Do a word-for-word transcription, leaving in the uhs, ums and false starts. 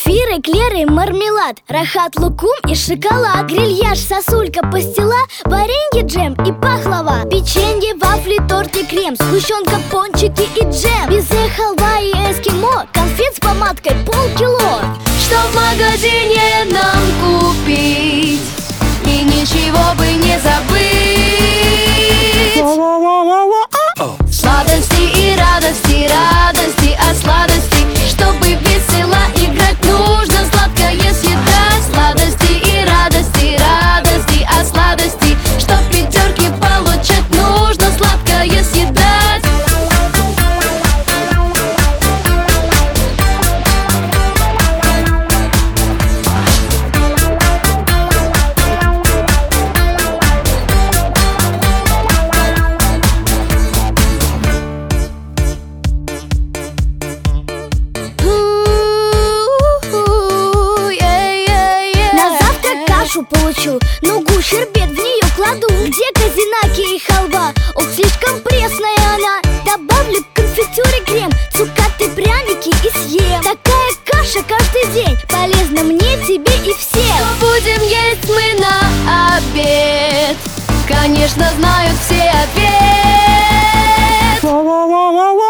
Зефир, эклеры, мармелад, рахат, лукум и шоколад, грильяж, сосулька, пастила, варенье, джем и пахлава, печенье, вафли, торт и крем, сгущенка, пончики и джем, безе, халва и эскимо, конфет с помадкой полкило. Что в магазине нам купить и ничего бы не забыть? Сладости и радости, радости от сладости. Чтобы весело играть, нужно сладкое съедать. Сладости и радости, радости от сладости. Чтоб пятерки получать, нужно сладкое съедать. Получу нугу, щербет в нее кладу. Где козинаки и халва? Ох, слишком пресная она. Добавлю к конфитюре крем, цукаты, пряники и съем. Такая каша каждый день полезна мне, тебе и всем. Что будем есть мы на обед? Конечно, знают все ответ.